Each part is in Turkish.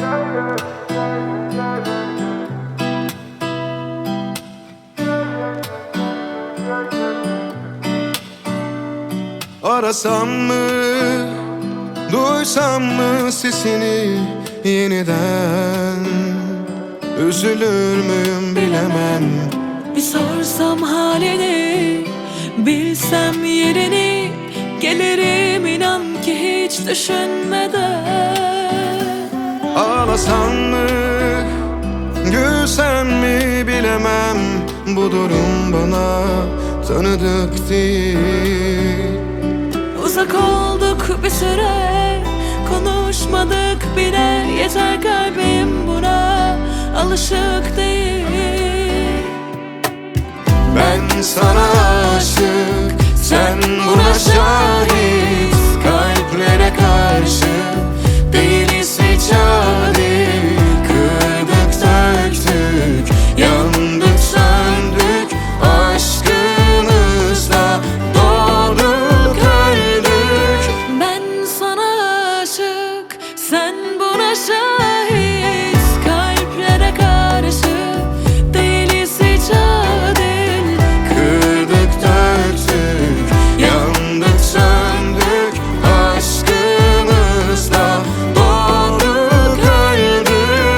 Arasam mı, duysam mı sesini yeniden? Üzülür müyüm bilemem. Bir sorsam halini, bilsem yerini, gelirim inan ki hiç düşünmeden. Ağlasam mı, gülsem mi bilemem. Bu durum bana tanıdık değil. Uzak olduk bir süre, konuşmadık bile. Yeter kalbim buna alışık değil. Ben sana aşık, sen buna şahit. Kalplere karşı değiliz hiç adil. Kırdık döktük, yandık söndük. Aşkımızla doğduk öldük. Ben sana aşık, sen buna şahit. Kalplere karşı değiliz hiç adil. Kırdık döktük, yandık söndük. Aşkımızla doğduk öldük.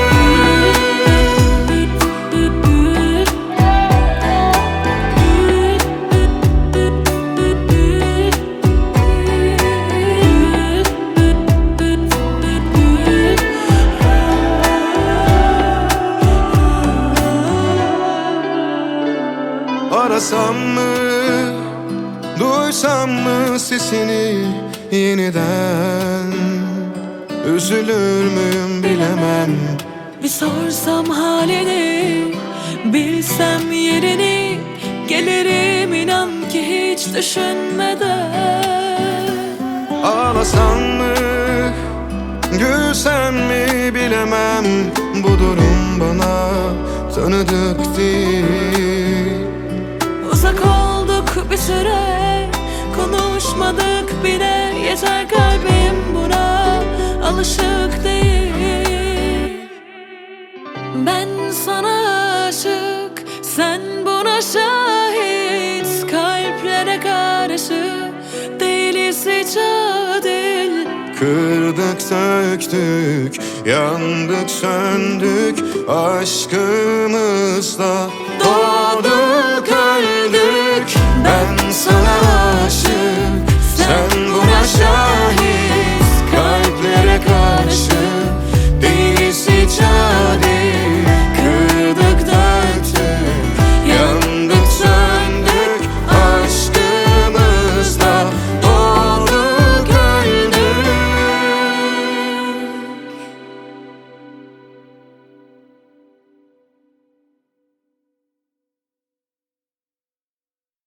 Arasam mı, duysam mı sesini yeniden? Üzülür müyüm bilemem. Bir sorsam halini, bilsem yerini, gelirim inan ki hiç düşünmeden. Ağlasam mı, gülsem mi bilemem. Bu durum bana tanıdık değil. Uzak olduk bir süre, konuşmadık bile. Yeter kalbim buna alışık değil. Ben sana aşık, sen buna şahit. Kalplere karşı değiliz hiç adil. Kırdık söktük, yandık söndük. Aşkımızla doğduk öldük. Ben sana aşık, sen buna şahit.